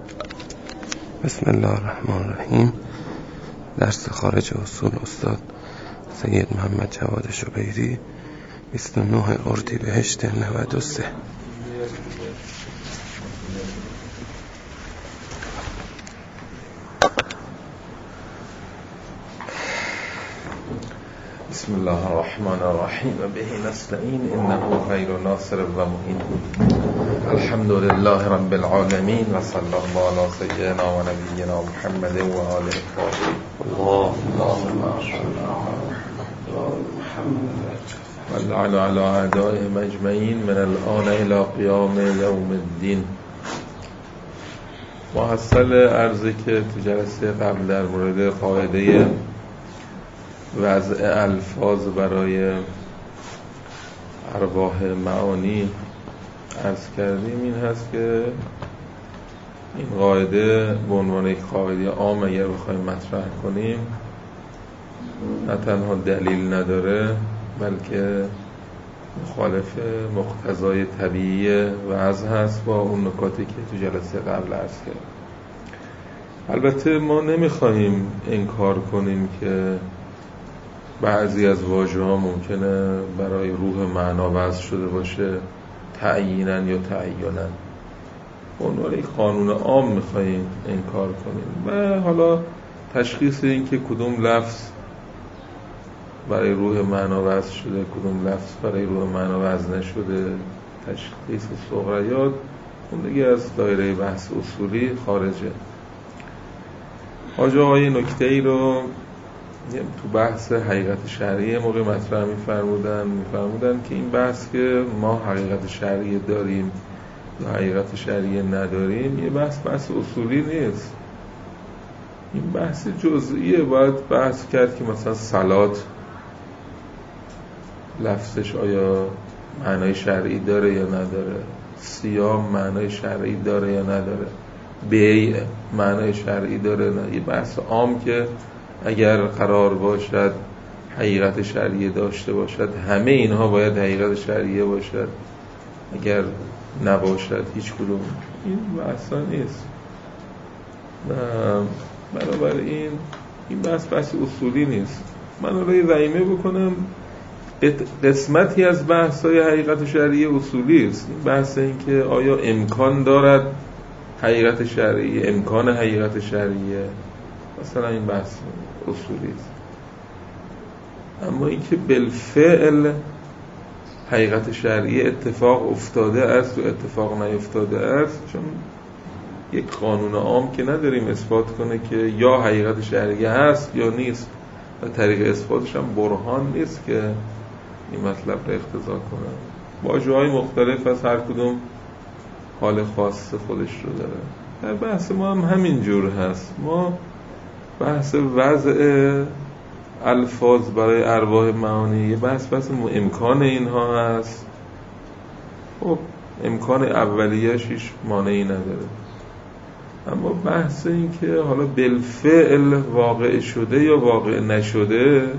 بسم الله الرحمن الرحیم. درس خارج اصول استاد سید محمد جواد شبیری 29 اردیبهشت 93. بسم الله الرحمن الرحیم و به نستعین انه خیر ناصر و معین. الحمد لله رب العالمین و صلی الله علی سیدنا و نبینا محمد و آله الطاهرین. اللهم صل علی محمد و علی اعدائهم اجمعین من الآن الی قیام یوم الدین. محصل عرضی که تو جلسه قبل در مورد قاعده وضع الفاظ برای ارواح معانی عرض کردیم این هست که این قاعده به عنوان یک قاعده عام اگر بخوایم مطرح کنیم نه تنها دلیل نداره بلکه مخالف مقتضای طبیعی وضع هست با اون نکاتی که تو جلسه قبل عرض کردیم. البته ما نمیخواهیم انکار کنیم که بعضی از واژه ها ممکنه برای روح معنا وضع شده باشه تعیینا یا تعیینا. به عنوان یک قانون عام میخواییم انکار کنیم و حالا تشخیص این که کدوم لفظ برای روح معنا وضع شده کدوم لفظ برای روح معنا وضع نشده، تشخیص صغریات اون دیگه از دایره بحث اصولی خارجه. حاجی آقای نکته ای رو تو بحث حقیقت شرعی موقع مطرح می‌فرمودن که این بحث که ما حقیقت شرعی داریم یا حقیقت شرعی نداریم یه بحث اصولی نیست، این بحث جزئیه. باید بحث کرد که مثلا صلات لفظش آیا معنای شرعی داره یا نداره، صیام معنای شرعی داره یا نداره، بیع معنای شرعی داره نه. یه بحث عام که اگر قرار باشد حقیقت شرعی داشته باشد همه اینها باید حقیقت شرعی باشد، اگر نباشد هیچ کدوم. این بحثا نیست و بنابراین این بحث اصولی نیست. من الان رایمه بکنم قسمتی از بحث‌های حقیقت شرعی اصولی است. این بحث این که آیا امکان دارد حقیقت شرعی، امکان حقیقت شرعیه، مثلا این بحث اصولی است. اما اینکه بالفعل حقیقت شرعی اتفاق افتاده است و اتفاق نیفتاده است، چون یک قانون عام که نداریم اثبات کنه که یا حقیقت شرعی هست یا نیست و طریق اثباتش هم برهان نیست که این مطلب را اقتضا کنه. واژه‌های مختلف از هر کدوم حال خاص خودش رو داره. در بحث ما هم همین جور هست. ما بحث وضع الفاظ برای ارواح معانی یه بحث امکان اینها هست. خب امکان اولیه‌اش هیچ مانعی نداره، اما بحث این که حالا بالفعل واقع شده یا واقع نشده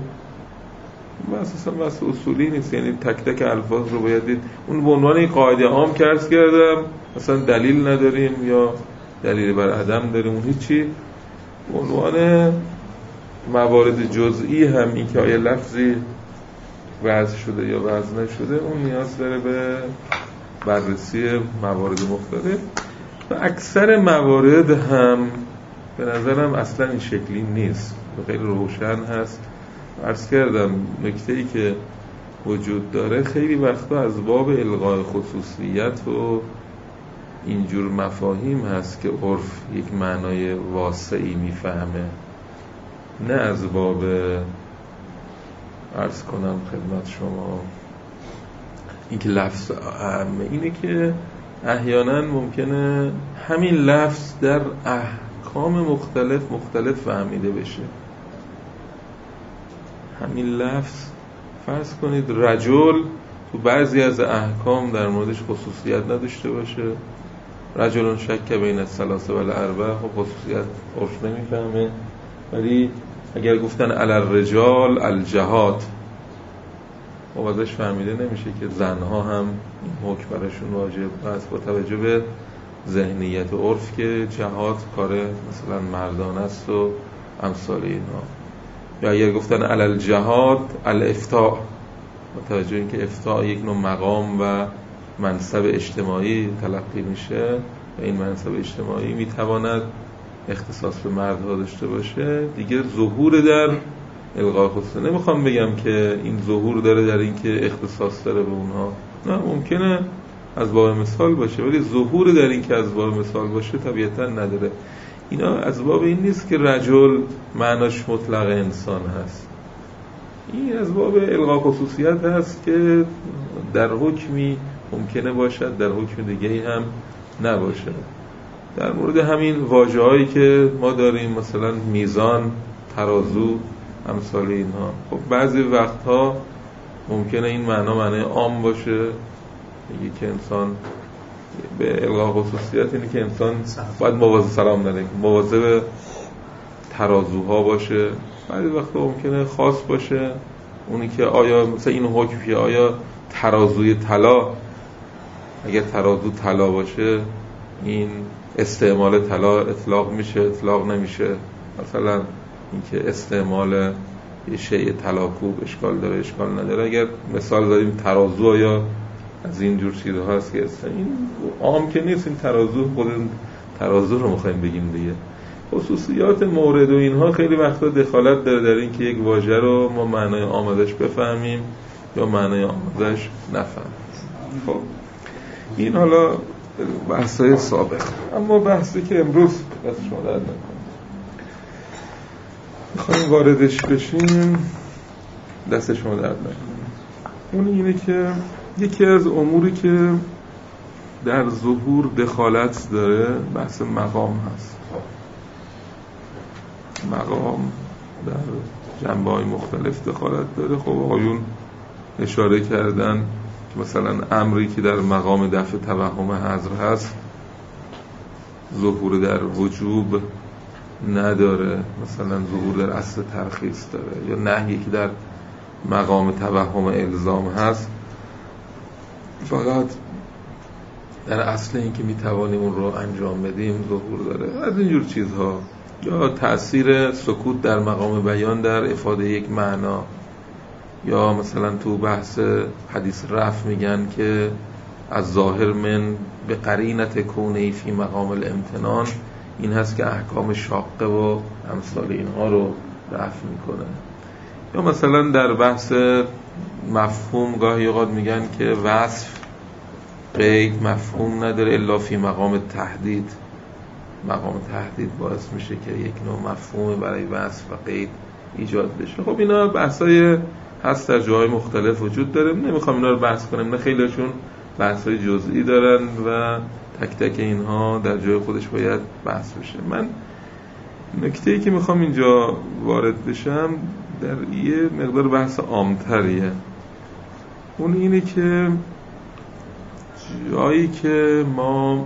بحث اصولی نیست. یعنی تک تک الفاظ رو باید دید. اون به عنوان یک قاعده عام که عرض کردم مثلا دلیل نداریم یا دلیل بر عدم داریم اون هیچی. به عنوان موارد جزئی هم این که آیا لفظی وضع شده یا وضع نشده اون نیاز داره به بررسی موارد مختلف و اکثر موارد هم به نظرم اصلا این شکلی نیست و خیلی روشن هست. عرض کردم نکته‌ای که وجود داره خیلی وقتا از باب الغاء خصوصیت و اینجور مفاهیم هست که عرف یک معنای واسعی میفهمه، نه از باب عرض کنم خدمت شما اینکه لفظ اهمه. اینه که احیانا ممکنه همین لفظ در احکام مختلف فهمیده بشه. همین لفظ فرض کنید رجل تو بعضی از احکام در موردش خصوصیت نداشته باشه، رجلون شک بین الثلاثه و الاربعه، خب خصوصیت عرف نمیفهمه، ولی اگر گفتن علی الرجال الجهاد خب ازش فهمیده نمیشه که زنها هم این حکم براشون واجب است با توجه به ذهنیت عرف که جهاد کار مثلا مردانه است و امثال اینا. یا اگر گفتن علل جهاد الافتاء، متوجه این که افتاء یک نوع مقام و منصب اجتماعی تلقی میشه و این منصب اجتماعی میتواند اختصاص به مردها داشته باشه، دیگه ظهور در الغای خصوصی. نمیخوام بگم که این ظهور داره در این که اختصاص داره به اونها، نه، ممکنه از باب مثال باشه، ولی ظهور در این که از باب مثال باشه طبیعتا نداره. اینا از باب این نیست که رجل معناش مطلق انسان هست، این از باب الغای خصوصیت هست که در حکمی ممکنه باشد، در حکم دیگه‌ای هم نباشه. در مورد همین واژه‌هایی که ما داریم، مثلا میزان، ترازو، امثال اینها، خب بعضی وقتها ممکنه این معنای عام باشه، میگه که انسان به الغای خصوصیت اینه که انسان باید مواظب ترازوها باشه. بعضی وقتا ممکنه خاص باشه، اونی که آیا مثلا این حکمیه، آیا ترازوی طلا، اگر ترازو طلا باشه این استعمال طلا اطلاق میشه، اطلاق نمیشه. مثلا اینکه استعمال یه شیء طلاکوب اشکال داره، اشکال نداره. اگر مثال داریم ترازو یا از این جور چیزها هست که این عام که نیست، این ترازو خود ترازو رو میخوایم بگیم دیگه. خصوصیات مورد و اینها خیلی وقتا دخالت داره در این که یک واژه رو ما معنای عامش بفهمیم یا معنای عامش نفهمیم. خب این حالا بحثای سابق. اما بحثی که امروز دست شما درد نکنه میخوایم واردش بشیم، دست شما درد نکنه، اون اینه که یکی از اموری که در ظهور دخالت داره بحث مقام هست. مقام در جنبه‌های مختلف دخالت داره. خب آقایون اشاره کردن که مثلا امری که در مقام دفع توهم حظر هست ظهور در وجوب نداره، مثلا ظهور در اصل ترخیص داره. یا نهی که در مقام توهم الزام هست فقط در اصل این که میتوانیم اون رو انجام بدیم ظهور داره. از اینجور چیزها. یا تأثیر سکوت در مقام بیان در افاده یک معنا. یا مثلا تو بحث حدیث رفع میگن که از ظاهر من به قرینت کونه فی مقام الامتنان، این هست که احکام شاقه و امثال اینها رو رفع میکنه. یا مثلا در بحث مفهوم گاهی اوقات میگن که وصف قید مفهوم نداره الا فی مقام تهدید. مقام تهدید باعث میشه که یک نوع مفهوم برای وصف و قید ایجاد بشه. خب اینا بحثای هست در جاهای مختلف وجود داره، نمیخوام اینا رو بحث کنم، نه خیلیشون بحثای جزئی دارن و تک تک اینها در جای خودش باید بحث بشه. من نکته‌ای که میخوام اینجا وارد بشم در یه مقدار بحث عامتریه. اون اینه که جایی که ما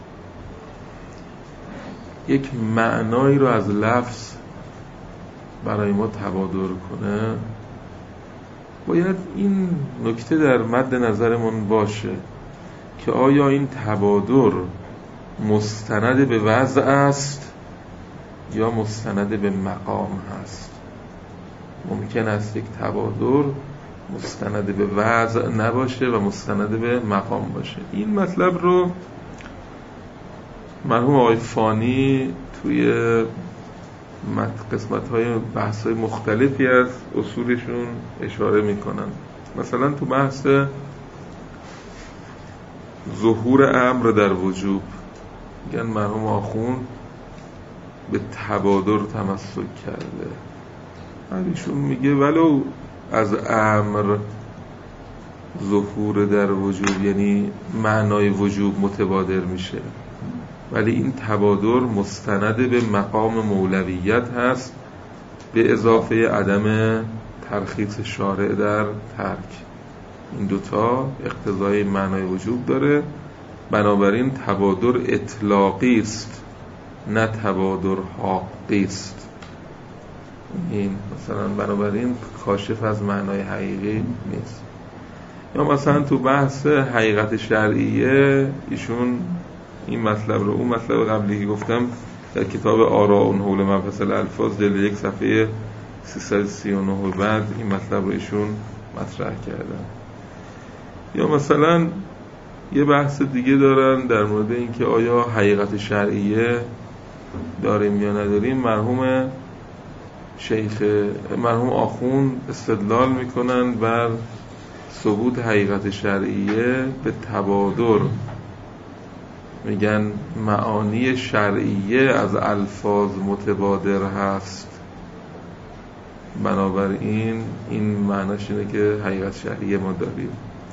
یک معنایی رو از لفظ برای ما تبادر کنه، باید این نکته در مد نظرمون باشه که آیا این تبادر مستند به وضع است یا مستند به مقام هست. ممکن است یک تبادر مستند به وضع نباشه و مستند به مقام باشه. این مطلب رو مرحوم آقای فانی توی قسمت‌های بحث‌های مختلفی از اصولشون اشاره میکنن. مثلا تو بحث ظهور امر در وجوب میگن مرحوم آخوند به تبادر تمسک کرده. ایشون میگه ولو از امر ظهور در وجوب یعنی معنای وجوب متبادر میشه، ولی این تبادر مستند به مقام مولویت هست به اضافه عدم ترخیص شارع در ترک. این دوتا اقتضای معنای وجوب داره، بنابراین تبادر اطلاقی است نه تبادر حقی است. این مثلا بنابراین کاشف از معنای حقیقی نیست. یا مثلا تو بحث حقیقت شرعیه ایشون این مطلب رو، اون مطلب قبلی که گفتم در کتاب آراء حول مبحث الالفاظ جلد 1 صفحه 339 بعد این مطلب رو ایشون مطرح کردن. یا مثلا یه بحث دیگه دارن در مورد اینکه آیا حقیقت شرعیه داریم یا نداریم. مرحوم آخوند استدلال میکنن بر ثبوت حقیقت شرعیه به تبادر. میگن معانی شرعیه از الفاظ متبادر هست، بنابراین این معناش اینه که حقیقت شرعیه ما داریم.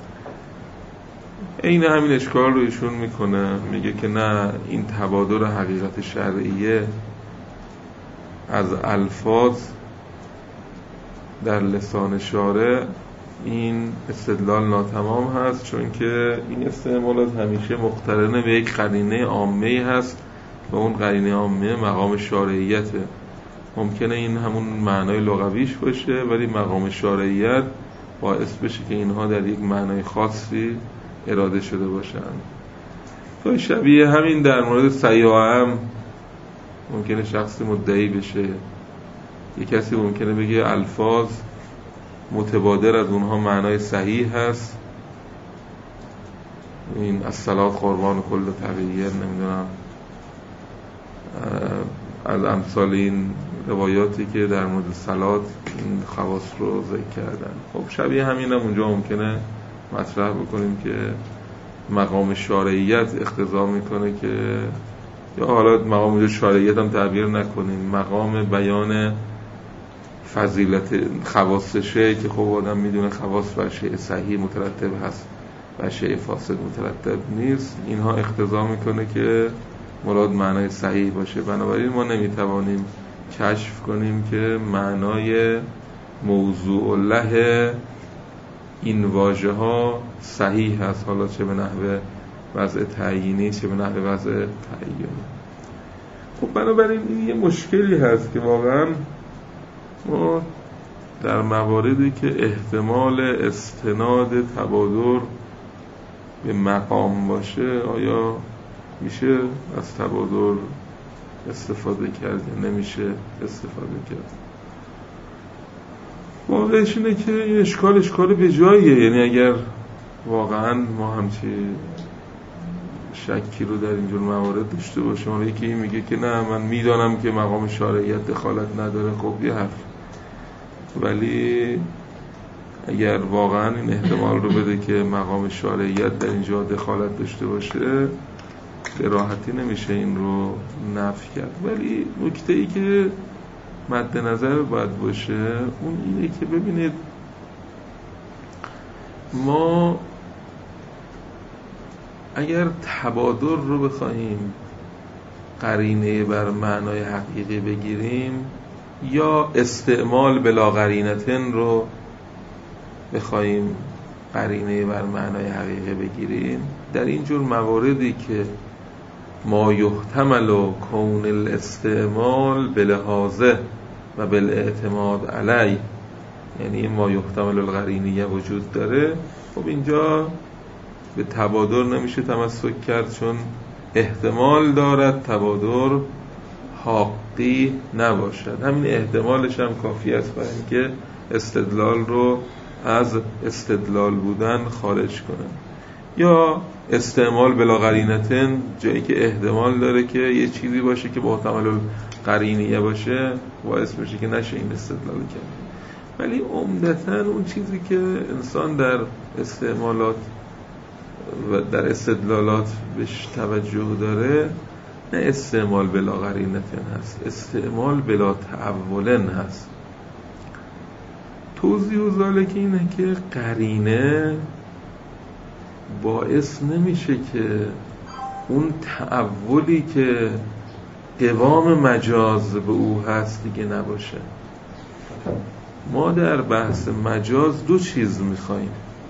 این همین اشکال رو ایشون میکنه، میگه که نه، این تبادر حقیقت شرعیه از الفاظ در لسان شارع این استدلال ناتمام هست، چون که این استعمالات همیشه مقترنه به یک قرینه عامه هست و اون قرینه عامه مقام شارعیته. ممکنه این همون معنای لغویش باشه ولی مقام شارعیت باعث بشه که اینها در یک معنای خاصی اراده شده باشن. تو شبیه همین در مورد سیاح هم ممکنه شخصی مدعی بشه، یک کسی ممکنه بگه الفاظ متبادر از اونها معنای صحیح هست، این الصلاة قربان کل تغییر، نمیدونم از امثال این روایاتی که در مورد صلات این خواص رو ذکر کردن. خب شبیه همین هم اونجا ممکنه مطرح بکنیم که مقام شارعیت اقتضا میکنه که، یا حالا مقام شارعیت هم تعبیر نکنیم، مقام بیان فضیلت خواص شیء که خب آدم میدونه خواص بر شیء صحیح مترتب هست و شیء فاسد مترتب نیست، اینها اقتضا میکنه که مراد معنای صحیح باشه. بنابراین ما نمیتوانیم کشف کنیم که معنای موضوع له این واژه ها صحیح هست، حالا چه به نحو وضع تعیینی چه به نحو وضع تعیینی. خب بنابراین این یه مشکلی هست که واقعا ما در مواردی که احتمال استناد تبادر به مقام باشه، آیا میشه از تبادر استفاده کرد یا نمیشه استفاده کرد. واقعش اینه که این اشکال به جاییه، یعنی اگر واقعا ما همچی شکی رو در اینجور موارد داشته باشیم، یکی میگه که نه من میدانم که مقام شارعیت دخالت نداره، خب یه حرف، ولی اگر واقعا این احتمال رو بده که مقام شارعیت در اینجا دخالت داشته باشه، به راحتی نمیشه این رو نفی کرد. ولی نکته ای که مد نظر باید باشه اون اینه که ببینید ما اگر تبادر رو بخوایم قرینه بر معنای حقیقی بگیریم یا استعمال بلا قرینتن رو بخوایم قرینه بر معنای حقیقی بگیریم، در اینجور مواردی که ما یحتمل کون الاستعمال بلحاظه و بالاعتماد علی، یعنی ما یحتمل القرینیه وجود داره، خب اینجا به تبادر نمیشه تمسک کرد، چون احتمال دارد تبادر حقی نباشد. همین احتمالش هم کافی است برای اینکه استدلال رو از استدلال بودن خارج کنه. یا استعمال بلا قرینتن، جایی که احتمال داره که یه چیزی باشه که محتمل قرینیه باشه باعث بشه که نشه این استدلال کرد. ولی عمدتاً اون چیزی که انسان در استعمالات و در استدلالات بهش توجه داره نه استعمال بلا قرینتن هست، استعمال بلا تعولن هست. توضیح و ذالک اینه که قرینه باعث نمیشه که اون تعولی که قوام مجاز به او هست دیگه نباشه. ما در بحث مجاز دو چیز میخواییم.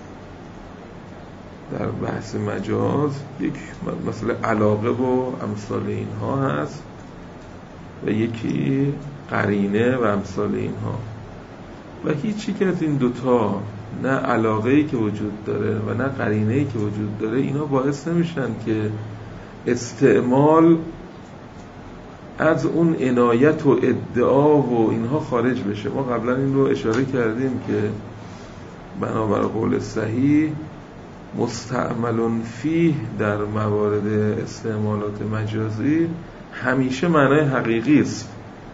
در بحث مجاز یک مثلا علاقه و امثال اینها هست و یکی قرینه و امثال اینها، و هیچی که از این دوتا، نه علاقه‌ای که وجود داره و نه قرینه‌ای که وجود داره، اینا باعث نمیشن که استعمال از اون عنایت و ادعا و اینها خارج بشه. ما قبلا این رو اشاره کردیم که بنابر قول صحیح مستعمل فیه در موارد استعمالات مجازی همیشه معنای حقیقی است،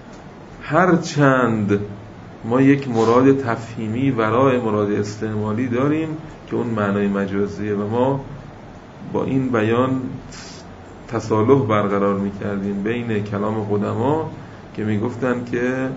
هرچند ما یک مراد تفهیمی ورای مراد استعمالی داریم که اون معنای مجازیه و ما با این بیان تصالح برقرار می‌کردیم بین کلام قدما که میگفتن که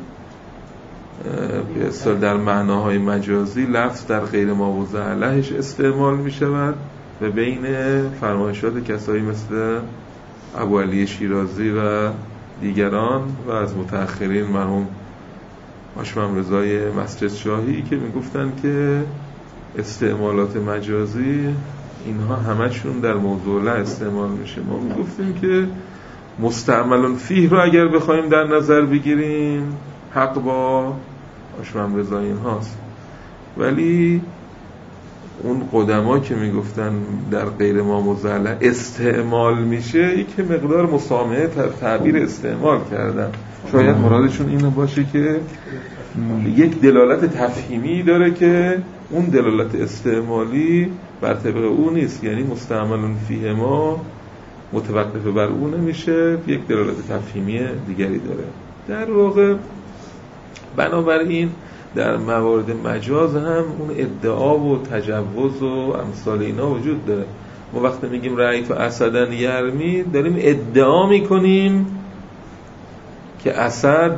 در معناهای مجازی لفظ در غیر ما وضع لهش استعمال می‌شود و بین فرمایشات کسایی مثل ابو علی شیرازی و دیگران و از متأخرین مرحوم هاشم رضای مسجد شاهی که میگفتن که استعمالات مجازی اینها همشون در موضوع له استعمال میشه. ما میگفتیم که مستعمل فیه رو اگر بخوایم در نظر بگیریم حق با هاشم رضا این هاست، ولی اون قدما که میگفتن در غیر ما مزعله استعمال میشه یک مقدار مسامحه تعبیر استعمال کردن. شاید مرادشون اینو باشه که یک دلالت تفهیمی داره که اون دلالت استعمالی بر طبق اون نیست، یعنی مستعمل فیه ما متوقف بر اون نمیشه، یک دلالت تفهیمی دیگری داره. در واقع بنابراین در موارد مجاز هم اون ادعا و تجوز و امثال اینا وجود داره. ما وقتی میگیم رأیت اسدن یرمی داریم ادعا میکنیم که اسد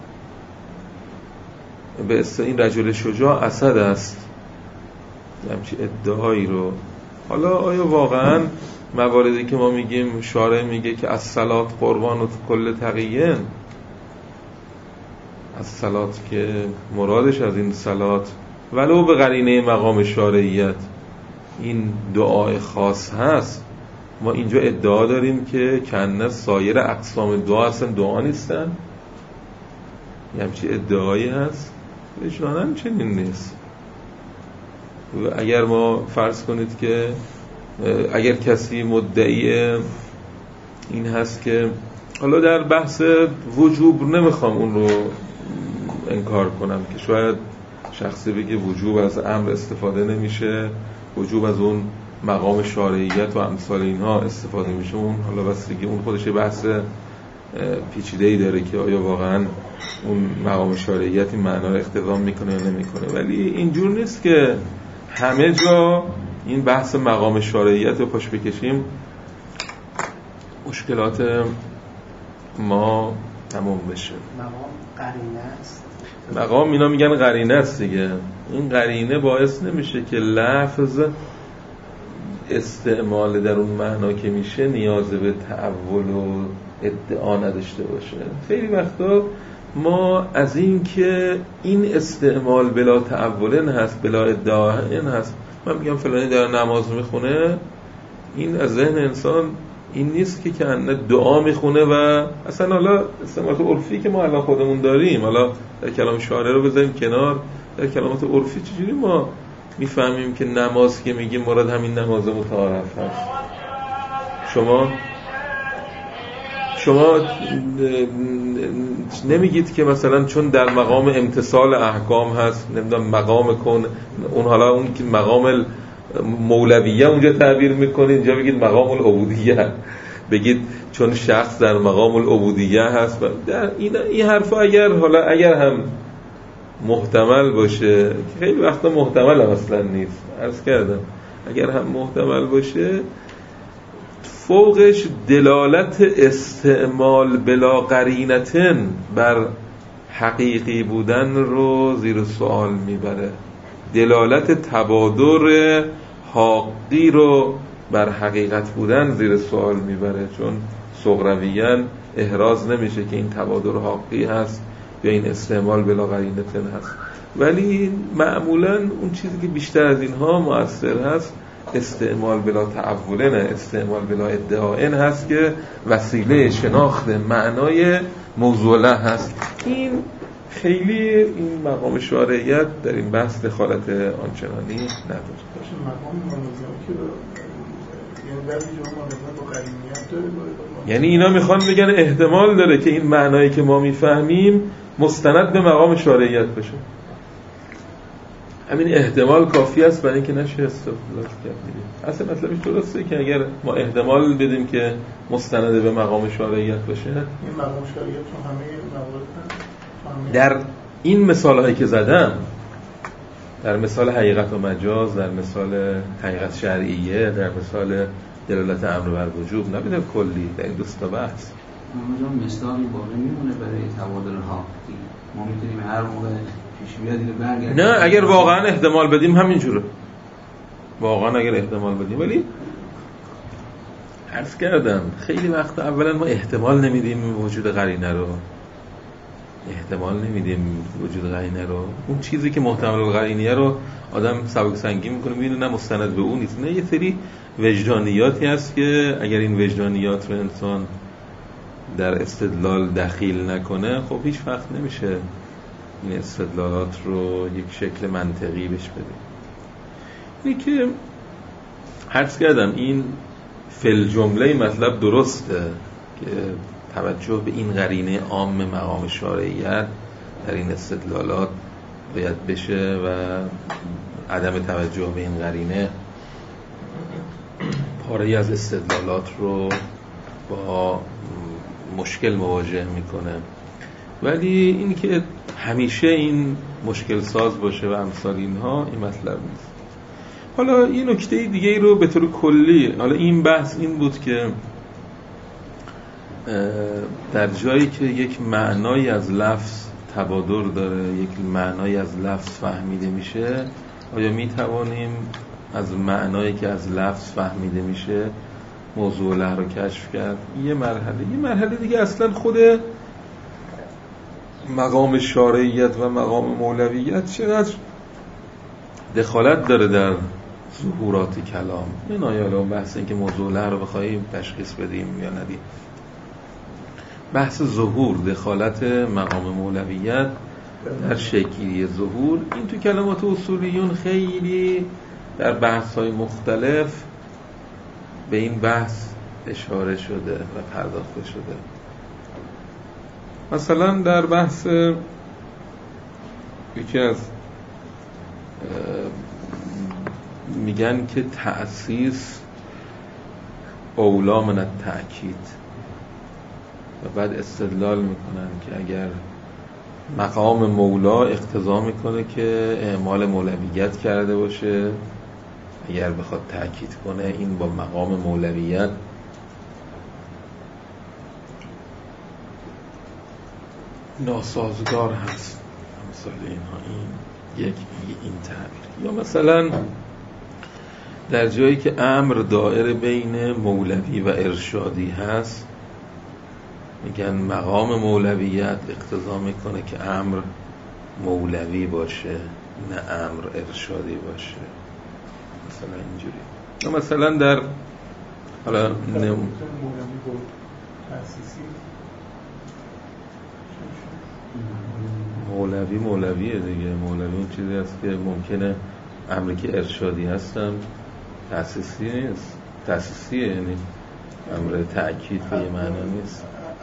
به این رجل شجاع اسد است، همچین ادعایی رو. حالا آیا واقعا مواردی که ما میگیم شارع میگه که از صلات قربان و کل تقیین، از صلات که مرادش از این صلات ولو به قرینه مقام شارعیت این دعای خاص هست، ما اینجا ادعا داریم که کنه سایر اقسام دعا اصلا دعا نیستن؟ یه همچی ادعایی هست؟ اجنانم چنین نیست. و اگر ما فرض کنید که اگر کسی مدعی این هست که حالا در بحث وجوب نمیخوام اون رو انکار کنم که شاید شخصی بگه وجوب از امر استفاده نمیشه، وجوب از اون مقام شارعیت و امثال اینها استفاده میشه، اون حالا بستگی اون خودش یه بحث پیچیده‌ای داره که آیا واقعا اون مقام شارعیت این معنا رو اقتضا میکنه یا نمیکنه. ولی اینجور نیست که همه جا این بحث مقام شارعیت رو پاش بکشیم مشکلات ما تمام بشه. مقام قرینه است. مقام اینا میگن قرینه است دیگه. این قرینه باعث نمیشه که لفظ استعمال در اون معنا که میشه نیاز به تعول و ادعا نداشته باشه. خیلی وقتا ما از این که این استعمال بلا تعولن هست، بلا ادعاهن هست، من میگم فلانی در نماز میخونه، این از ذهن انسان این نیست که کنه دعا میخونه و اصلا حالا استعمالات عرفی که ما الان خودمون داریم، حالا در کلام شارع رو بذاریم کنار، در کلامات عرفی چجوری ما میفهمیم که نماز که میگیم مراد همین نماز متعارف هست؟ شما نمیگید که مثلا چون در مقام امتثال احکام هست، نمیدونم مقام کن اون، حالا اون که مقام مولویه اونجا تعبیر میکنید، اینجا بگید مقام العبودیه، بگید چون شخص در مقام العبودیه هست. در این حرفا اگر هم محتمل باشه، خیلی وقتا محتمل هم اصلا نیست، عرض کردم اگر هم محتمل باشه، فوقش دلالت استعمال بلا قرینتن بر حقیقی بودن رو زیر سوال میبره، دلالت تبادر حقی رو بر حقیقت بودن زیر سوال میبره، چون صغرویاً احراز نمیشه که این تبادر حقی هست یا این استعمال بلا قرینتن هست. ولی معمولاً اون چیزی که بیشتر از اینها مؤثر هست استعمال بلا تعولن، استعمال بلا ادعاءن هست که وسیله شناخت معنای موضوع له هست. این خیلی این مقام شارعیت در این بحث دخالت آنچنانی نداره. مقام مناظره که یعنی اینا میخوان بگن احتمال داره که این معنایی که ما میفهمیم مستند به مقام شارعیت بشه. همین احتمال کافی است برای اینکه نشه استدلال کرد دیگه. اصلا مطلبش درسته که اگر ما احتمال بدیم که مستند به مقام شارعیت باشه، این مقام شارعیت تو همه موارد در این مثال‌هایی که زدم، در مثال حقیقت و مجاز، در مثال حقیقت شرعیه، در مثال دلالت امر بر وجوب، نه بدون کلی، در این دو تا بحث همون مثالی باقی میمونه برای تبادل ها. ما میتونیم هر موقع پیش بیاد اینو برگردیم. نه اگر واقعا احتمال بدیم همینجوره، واقعا اگر احتمال بدیم. ولی عرض کردم خیلی وقت اولا ما احتمال نمیدیم وجود قرینه رو، احتمال نمیدیم وجود قرینه رو. اون چیزی که محتمل القرینه رو آدم سبک سنگین میکنه، میبینه نه مستند به اون نیست، نه یه سری وجدانیاتی هست که اگر این وجدانیات رو انسان در استدلال دخیل نکنه خب هیچ وقت نمیشه این استدلالات رو یک شکل منطقی بهش بده. اینی که عرض کردم این فل جمله مطلب درسته که توجه به این قرینه عام مقام شارعیت در این استدلالات باید بشه و عدم توجه به این قرینه پاره‌ای از استدلالات رو با مشکل مواجه میکنه. ولی این که همیشه این مشکل ساز باشه و امثال اینها این مطلب نیست. حالا یه نکته دیگه ای رو به طور کلی، حالا این بحث این بود که در جایی که یک معنایی از لفظ تبادر داره، یک معنایی از لفظ فهمیده میشه، آیا میتوانیم از معنایی که از لفظ فهمیده میشه موضوع له رو کشف کرد؟ یه مرحله دیگه اصلا خود مقام شارعیت و مقام مولویت چقدر دخالت داره در ظهورات کلام. این آیا بحث این که موضوع له رو بخوایم تشخیص بدیم یا ندیم، بحث ظهور، دخالت مقام مولویت در شکلی ظهور، این تو کلمات اصولیون خیلی در بحث‌های مختلف به این بحث اشاره شده و پرداخته شده. مثلا در بحث یکی از میگن که تأسیس اولا من التأکید و بعد استدلال میکنن که اگر مقام مولا اقتضا میکنه که اعمال مولویت کرده باشه، اگر بخواد تأکید کنه این با مقام مولویت ناسازگار هست. مثلا اینها این تعبیر. یا مثلا در جایی که امر دائر بین مولوی و ارشادی هست میگن مقام مولویت اقتضا میکنه که امر مولوی باشه نه امر ارشادی باشه، مثلا اینجوری. یا مثلا در حالا مولویه دیگه. مولوی اون چیزی هست که ممکنه امری که ارشادی هستم تأسیسی نیست، تأسیسیه، یعنی امر تأکید به یه معنا نیست.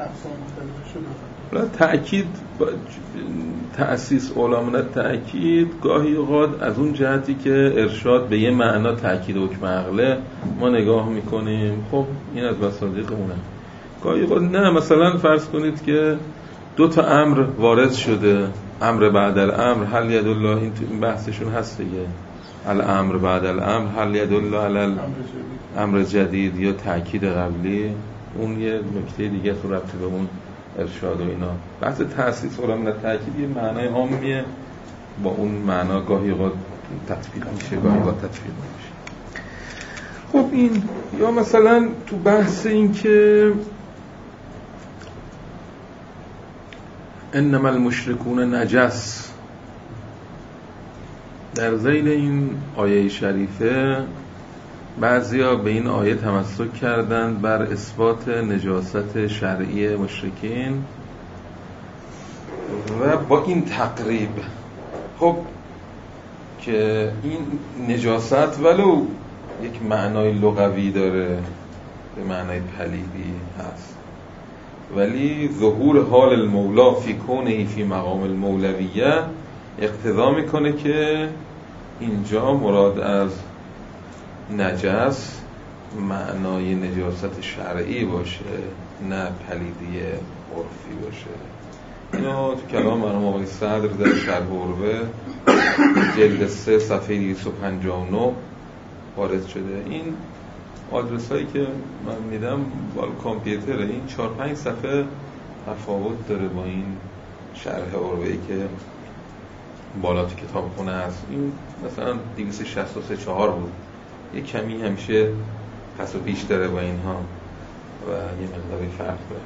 تأکید تأسیس علامت تأکید گاهی اوقات از اون جهتی که ارشاد به یه معنا تأکید حکم عقله ما نگاه میکنیم، خب این از مصادیق اونه. گاهی اوقات نه، مثلا فرض کنید که دو تا امر وارد شده، امر بعد الامر هل یدل، این تو این بحثشون هست دیگه، الامر بعد الامر هل یدل علی امر جدید یا تأکید قبلی. اون یه نکته دیگه تو ربط به اون ارشاد و اینا. بحث تأسیس علامت تأکید یه معنای عامیه، با اون معنا گاهی اوقات تطبیق میشه گاهی اوقات تطبیق نمیشه. خب این یا مثلا تو بحث این که انما المشرکون نجس، در ذیل این آیه شریفه بعضیا به این آیه تمسک کردند بر اثبات نجاست شرعی مشرکین و با این تقریب خب که این نجاست ولو یک معنای لغوی داره، به معنای پلیدی هست، ولی ظهور حال المولا فی کونه فی مقام المولویه اقتضا میکنه که اینجا مراد از نجس معنای نجاست شرعی باشه، نه پلیدی عرفی باشه. اینو تو کلام مرحوم آقای صدر در شرح عروه جلد 3 صفحه 259 وارد شده. این آدرس هایی که من میدم بال کامپیوتره، این 4-5 صفحه تفاوت داره با این شرح عروه‌ای که بالا تو کتابخونه هست. این مثلا 263-4 بود، یه کمی همیشه پس و پیش داره با اینها و یه مقداری فرق داره.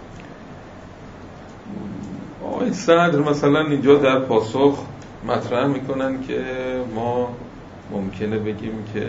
آقای صدر مثلا اینجا در پاسخ مطرح میکنن که ما ممکنه بگیم که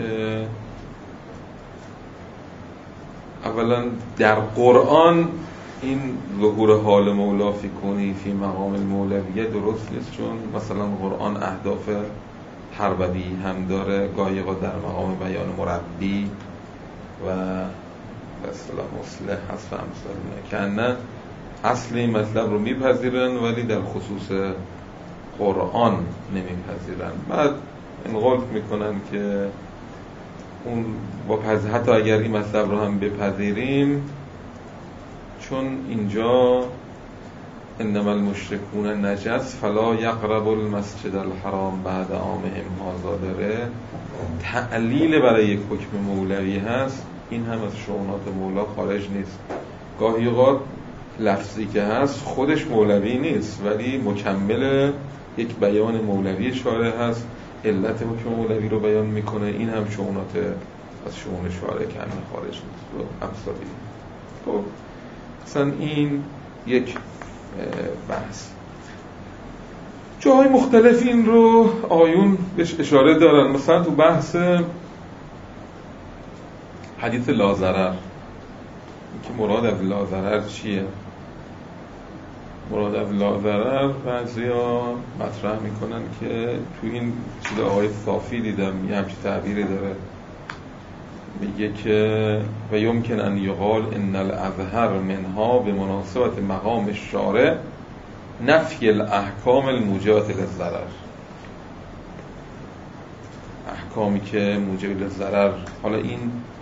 اولا در قرآن این ظهور حال مولا فی کونی فی مقام المولویه درست نیست، چون مثلا قرآن اهداف تربوی هم داره، گاهی اوقات در مقام بیان مربی و اصطلاح مصلح هست و امثال اینا که نه اصل این مطلب رو میپذیرن ولی در خصوص قرآن نمیپذیرن. بعد انقلت میکنن که اون حتی اگر این مطلب رو هم بپذیریم، چون اینجا انما المشرکون نجس فلا یقرب المسجد الحرام بعد عامهم هذا داره، تعلیل برای یک حکم مولوی هست، این هم از شؤونات مولا خارج نیست. گاهی اوقات لفظی که هست خودش مولوی نیست ولی مکمل یک بیان مولوی شارع هست، علت حکم مولوی رو بیان میکنه، این هم شؤونات از شؤون شارع که همه خارج نیست و امثالی. خب مثلا این یک بحث. جاهای مختلف این رو آیون بهش اشاره دارن، مثلا تو بحث حدیث لاضرر که مراد از لاضرر چیه؟ مراد از لاضرر بعضیا مطرح میکنن که تو این چیز آقای صافی دیدم یه همچی تعبیری داره، میگه که و یمکن ان یقال ان الاظهر منها به مناسبت مقام الشارع نفی الاحکام الموجبه للضرر، احکامی که موجب للضرر. حالا این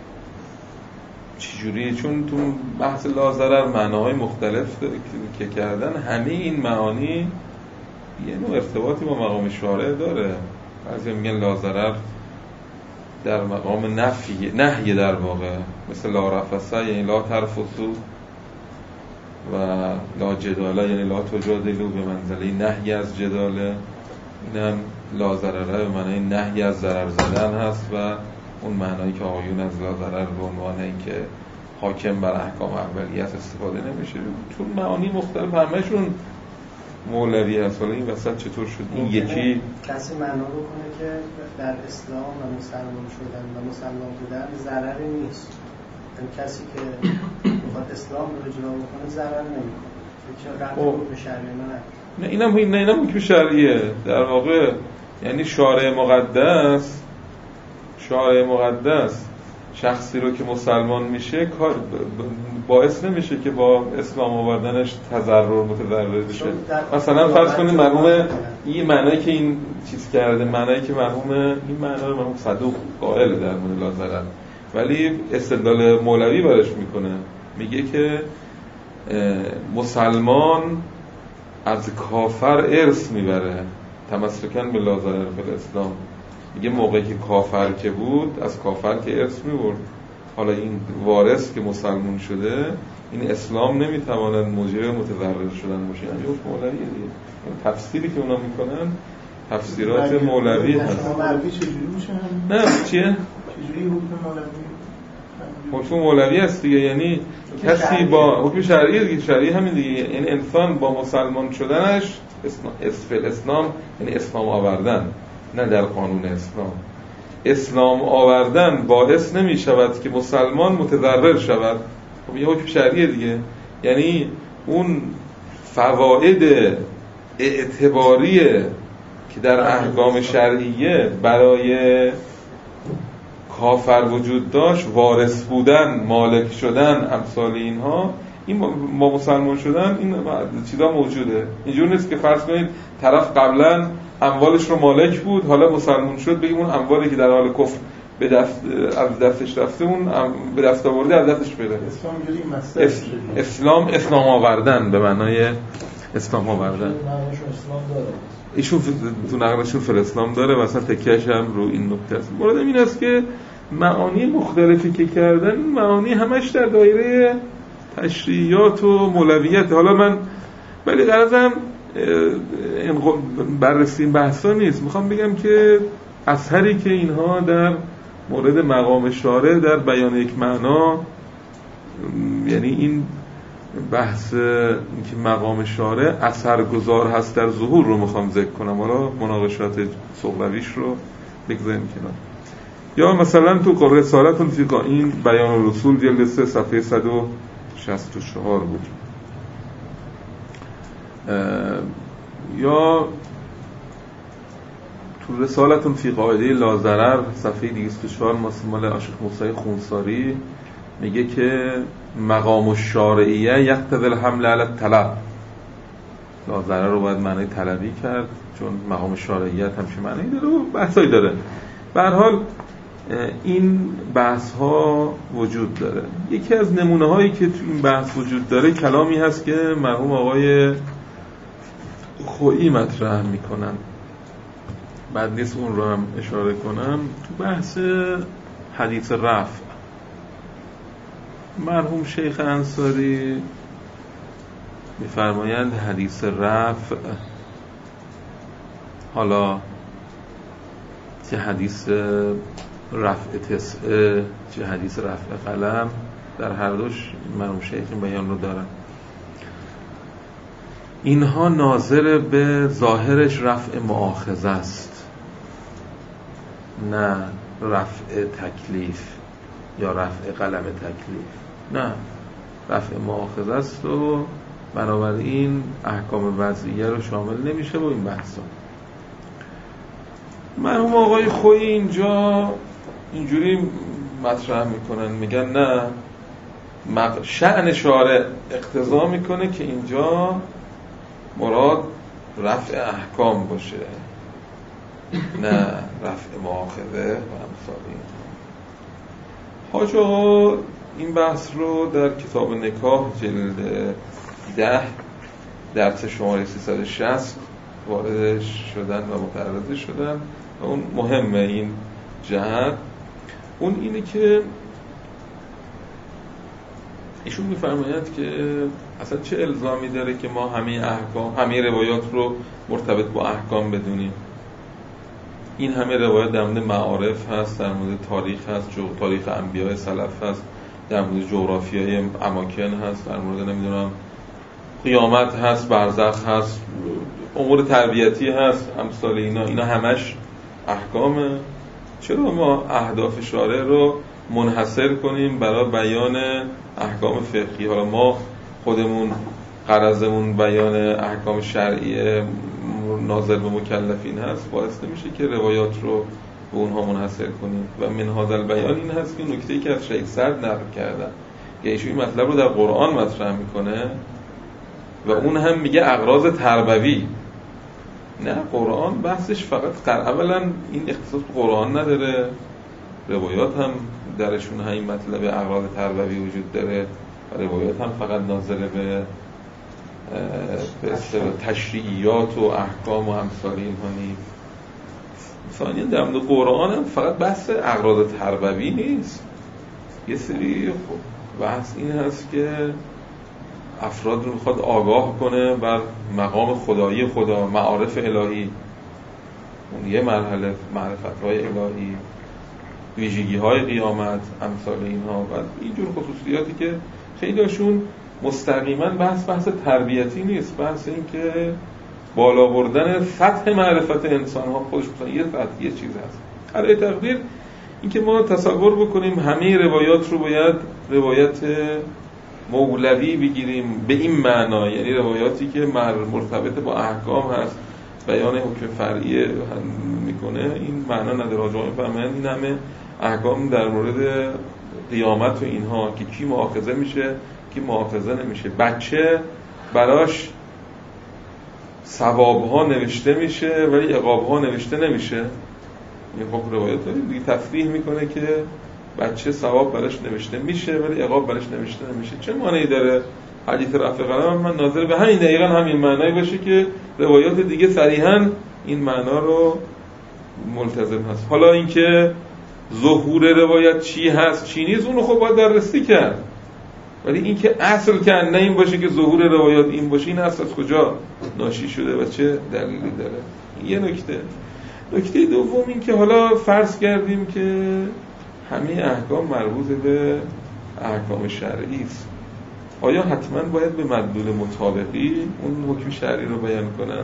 چجوریه؟ چون تو بحث لاضرر معناهای مختلف که کردن، همه این معانی یه نوع ارتباطی با مقام شارع داره. بعضی میگن لاضرر در مقام نهی در واقع، مثل لا رفثه یعنی لا ترفثوا و لا جداله یعنی لا تجادلوا به منزله نهی از جداله. این هم لاضرره به معنی نهی از ضرر زدن هست و اون معنایی که آیون از لاضرر به عنوان این که حاکم بر احکام اولیه استفاده نمیشه، چون معانی مختلف همهشون مولوی هست. حالا این وسط چطور شد این یکی کسی معنا بکنه که در اسلام و مسلمان شدن و مسلمان بودن ضرری نیست، یعنی کسی که میخواد اسلام رو اجرا بکنه ضرر نمیکنه، چه ربطی به شریعه نه؟ اینم حکم شرعیه در واقع، یعنی شارع مقدس شخصی رو که مسلمان میشه کار باعث نمیشه که با اسلام آوردنش متضرر بشه. مثلا فرض کنید مرحوم این معنایی که این چیز کرده، معنایی که مرحوم این معنا رو مرحوم صدوق قائل در مورد لاضرر، ولی استدلال مولوی براش میکنه، میگه که مسلمان از کافر ارث میبره تمسکاً به لاضرر فی الاسلام. میگه موقعی که کافر که بود از کافر که ارث میبرد، حالا این وارث که مسلمان شده این اسلام نمیتواند موجب متضرر شدن باشه. یعنی حکم مولویه دیگه. تفسیری که اونا میکنن تفسیرات مولوی هست. مولوی چجوری میشه؟ نه چیه؟ چجوری حکم مولوی؟ حکم مولوی هست دیگه، یعنی کسی با حکم شرعی دیگه، شرعی همین دیگه، یعنی انسان با مسلمان شدنش اسلام یعنی اسلام آوردن، نه در قانون اسلام آوردن باعث نمی شود که مسلمان متضرر شود. خب یه حکم شرعیه دیگه، یعنی اون فواید اعتباریه که در احکام شرعیه برای کافر وجود داشت، وارث بودن، مالک شدن، امثال اینها، این با مسلمان شدن این چیزا موجوده. اینجور نیست که فرض کنید طرف قبلا اموالش رو مالک بود، حالا مسلمان شد بگیم اون اموالی که در حال کفر از دستش رفته اون به دست آورده از دستش بره. اسلام آوردن به معنای اسلام آوردن. ایشون تو نقلشون اسلام داره و اصلا تکیه‌اش هم رو این نکته است. مورد این است که معانی مختلفی که کردن این معانی همش در دایره تشریعات و مولویت. حالا من ولی غرضم بررسی این بحثا نیست، میخوام بگم که اثری که اینها در مورد مقام شارع در بیان یک معنا، یعنی این بحث اینکه مقام شارع اثرگذار هست در ظهور رو میخوام ذکر کنم. حالا مناقشات صغرویش رو بگذاریم کنار. یا مثلا تو رسالت الفقه این بیان الرسول جلد 3 صفحه 164 بود. یا تو رسالت فی قاعده لاضرر صفحه 204 مال عاشق موسی خونساری میگه که مقام الشارعیه یقتضی الحمل علی الطلب. لاضرر رو باید معنی طلبی کرد چون مقام شارعیت همچین معنی داره و بحثایی داره. به هر حال این بحث ها وجود داره. یکی از نمونه هایی که تو این بحث وجود داره کلامی هست که مرحوم آقای خویی مطرح میکنن، بعد نیست اون رو هم اشاره کنم. تو بحث حدیث رفع مرحوم شیخ انصاری میفرمایند حدیث رفع، حالا چه حدیث رفع تسعه چه حدیث رفع قلم، در هر دوش مرحوم شیخ این بیان رو دارن. اینها ناظر به ظاهرش رفع مؤاخذه است، نه رفع تکلیف یا رفع قلم تکلیف، نه رفع مؤاخذه است و بنابراین احکام وضعیه رو شامل نمیشه با این بحثا. مرحوم آقای خویی اینجا اینجوری مطرح میکنن، میگن نه شأن شارع اقتضا میکنه که اینجا مراد رفع احکام باشه، نه رفع مؤاخذه و امثال این. حاج آقا این بحث رو در کتاب نکاح جلد 10 درس شماره 360 وارد شدن و متعرض شدن و اون مهمه این جهت. اون اینه که ایشون میفرمایند که اصلا چه الزامی داره که ما همه روایات رو مرتبط با احکام بدونیم. این همه روایت در مورد معارف هست، در مورد تاریخ هست، تاریخ انبیاء سلف هست، در مورد جغرافیای اماکن هست، در مورد نمیدونم قیامت هست، برزخ هست، امور تربیتی هست، امثال اینا همش احکامه. چرا ما اهداف شارع رو منحصر کنیم برای بیان احکام فقهی؟ حالا ما خودمون غرضمون بیان احکام شرعی ناظر به مکلفین هست، باعث نمیشه که روایات رو به اونها منحصر کنیم. و من هذا البیان این هست که نکته‌ای که از شیخ سعد نقل کردن که ایشون این مطلب رو در قرآن مطرح میکنه و اون هم میگه اغراض تربوی. نه، قرآن بحثش فقط اولا این اختصاص به قرآن نداره، روایات هم درشون همین مطلب اغراض تربوی وجود داره و روایات هم فقط ناظر به تشریعیات و احکام و امثال اینها نیست. ثانیاً در مورد قرآن هم فقط بحث اغراض تربوی نیست، یه سری بحث این هست که افراد رو میخواد آگاه کنه بر مقام خدایی خدا، معارف الهی، اون یه مرحله معرفت‌های الهی، ویژگی‌های قیامت، امثال اینها و اینجور خصوصیاتی که خیلیشون مستقیما بحث تربیتی نیست، بحث این که بالا بردن سطح معرفت انسان‌ها خودش مثلا یه چیز هست. برای تقدیر این که ما تصور بکنیم همه روایات رو باید روایت مولوی بگیریم به این معنا، یعنی روایاتی که مرتبط با احکام هست، بیان حکم فرعی میکنه، این معنا نداره. آقایون فرمایند این همه احکام در مورد قیامت و اینها که کی مؤاخذه میشه کی مؤاخذه نمیشه. بچه براش ثوابها نوشته میشه ولی عقابها نوشته نمیشه. یه خب روایت دیگه تصریح میکنه که بچه ثواب براش نوشته میشه ولی عقاب براش نوشته نمیشه. چه معنی داره؟ حدیث رفع قلم من ناظر به همین دقیقاً همین معنی باشه که روایات دیگه صریحاً این معنا رو ملتزم هست. حالا اینکه ظهور روایت چی هست چی نیست اونو خب باید دررسی کرد، ولی اینکه اصل که نه این باشه که ظهور روایات این باشه، این اصل از کجا ناشی شده و چه دلیلی داره؟ یه نکته دوم این که حالا فرض کردیم که همه احکام مربوط به احکام شرعی است، آیا حتما باید به مدلول مطابقی اون حکم شرعی رو بیان کنن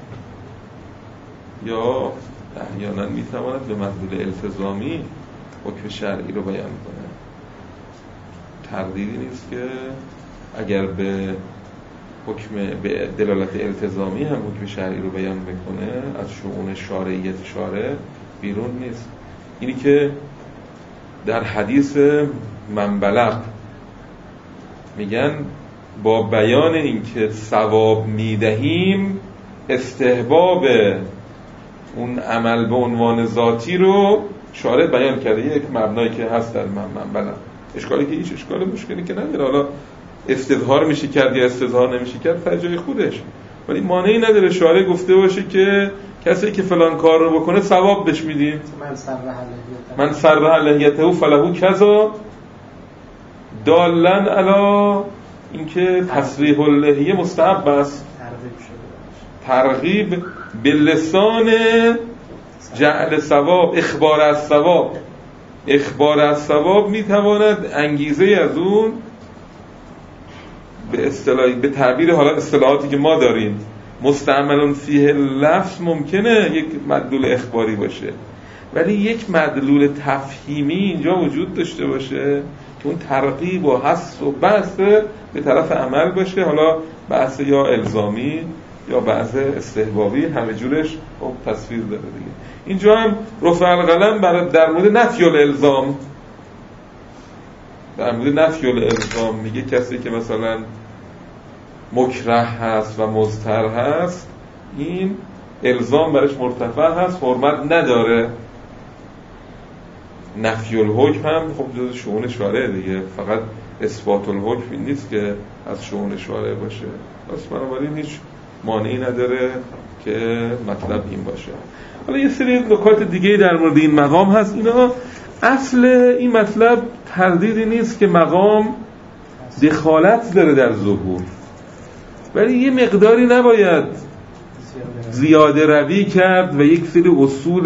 یا احیانا میتواند به مدلول التزامی حکم شرعی رو بیان کنه؟ تردیدی نیست که اگر به دلالت التزامی هم حکم شرعی رو بیان بکنه از شؤون شارعیت شارع بیرون نیست. اینی که در حدیث من بلغ میگن با بیان اینکه ثواب میدهیم استحباب اون عمل به عنوان ذاتی رو شارع بیان کرده، یک مبنایی که هست در من بلغ. اشکالی که هیچ اشکال مشکلی که نداره، حالا استظهار میشه کرد یا استظهار نمیشه کرد تا جای خودش، ولی مانعی نداره شارع گفته باشه که کسی که فلان کار رو بکنه ثواب بهش میدیم. من سرح لحیته فله کذا دالن علی اینکه تصریح اللحیه مستحب است. ترغیب به لسان جعل ثواب، اخبار از ثواب میتواند انگیزه از اون به تعبیر حالا اصطلاحاتی که ما داریم مستعملون فیه لفظ ممکنه یک مدلول اخباری باشه، ولی یک مدلول تفهیمی اینجا وجود داشته باشه که اون ترغیب و حث و بحث به طرف عمل باشه، حالا بحث یا الزامی یا بحث استحبابی، همه جورش تصویر داره دیگه. اینجا هم رفع القلم در مورد نفی الالزام، در مورد نفی الالزام میگه کسی که مثلا مکره هست و مضطر هست این الزام برش مرتفع هست، حرمت نداره. نفی الحکم هم خب جز شؤون شارع دیگه، فقط اثبات الحکم این نیست که از شؤون شارع باشه، پس بنابراین هیچ مانعی نداره که مطلب این باشه. حالا یه سری نکات دیگه در مورد این مقام هست. اینا اصل این مطلب تردیدی نیست که مقام دخالت داره در ظهور، ولی یه مقداری نباید زیاده روی کرد و یک سری اصول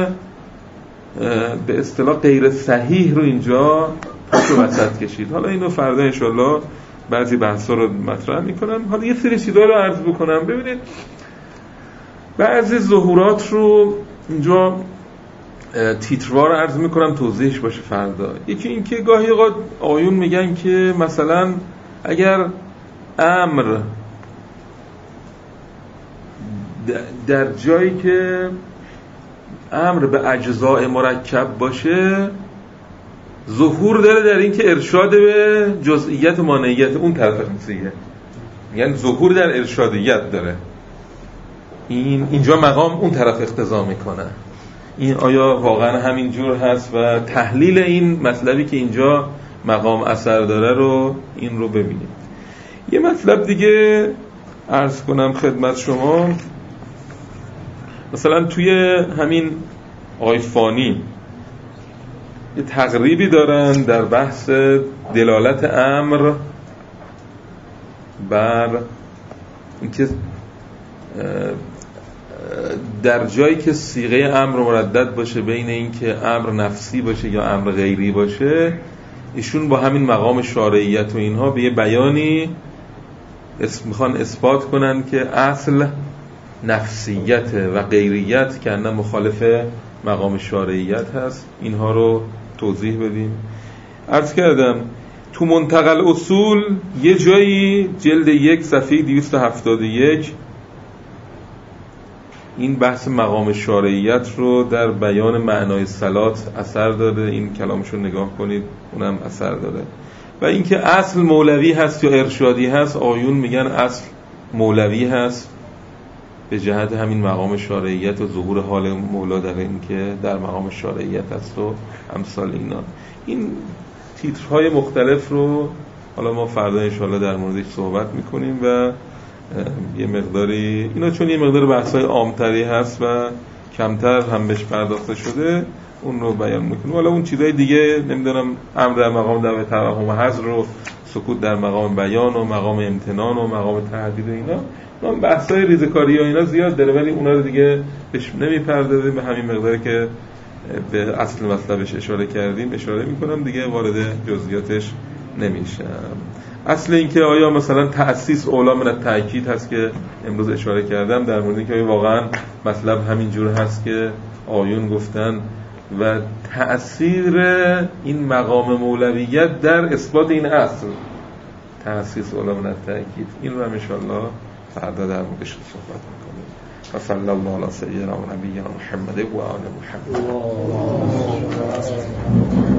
به اصطلاح غیر صحیح رو اینجا پشت وسط کشید. حالا اینو فردا انشالله بعضی بحثا رو مطرح میکنم. حالا یه سری چیزا رو عرض بکنم. ببینید بعضی ظهورات رو اینجا تیتروار عرض میکنم توضیحش باشه فردا. یکی این که گاهی اوقات آقایون میگن که مثلا اگر امر در جایی که امر به اجزاء مرکب باشه ظهور داره در این که ارشاد به جزئیات و مانعیت اون طرف خمسیه، یعنی ظهور در ارشادیت داره. اینجا مقام اون طرف اقتضا میکنه. این آیا واقعا همین جور هست؟ و تحلیل این مطلبی که اینجا مقام اثر داره رو این رو ببینید. یه مطلب دیگه عرض کنم خدمت شما. مثلا توی همین آقای فانی یه تقریبی دارن در بحث دلالت امر بر اینکه در جایی که صیغه امر مردد باشه بین اینکه امر نفسی باشه یا امر غیری باشه، ایشون با همین مقام شارعیت و اینها به یه بیانی میخوان اثبات کنن که اصل نفسیت و غیریت که انه مخالف مقام شارعیت هست. اینها رو توضیح بدیم. عرض کردم تو منتقل اصول یه جایی جلد 1 صفحه 271 این بحث مقام شارعیت رو در بیان معنای صلات اثر داره. این کلامشو نگاه کنید، اونم اثر داره. و اینکه اصل مولوی هست یا ارشادی هست، آیون میگن اصل مولوی هست به جهت همین مقام شارعیت و ظهور حال مولا در این که در مقام شارعیت هست و امثال اینا. این تیترهای مختلف رو حالا ما فردا انشاءالله در موردش صحبت میکنیم و یه مقداری اینا چون یه مقدار بحث‌های عام‌تری هست و کمتر هم بهش پرداخته شده اون رو بیان میکنیم. حالا اون چیزای دیگه نمیدونم امر در مقام دعوت توهم و حذر رو، سکوت در مقام بیان و مقام امتنان و مقام تهدید و اینا بحث‌های ریزکاری و اینا زیاد داره، ولی اونا رو دیگه بهش نمیپردازیم. به همین مقداری که به اصل مطلبش اشاره کردیم اشاره میکنم، دیگه وارد جزئیاتش نمیشم. اصل این که آیا مثلا تأسیس اولا من التأکید هست که امروز اشاره کردم، در مورد اینکه واقعا مطلب همین جور هست که آیون گفتن و تأثیر این مقام مولویت در اثبات این اصل تأسیس اولا من التأکید، این رو هم انشاءالله فردا در موردش صحبت میکنیم. و صلی الله علی سیدنا و نبینا محمد و آل محمد.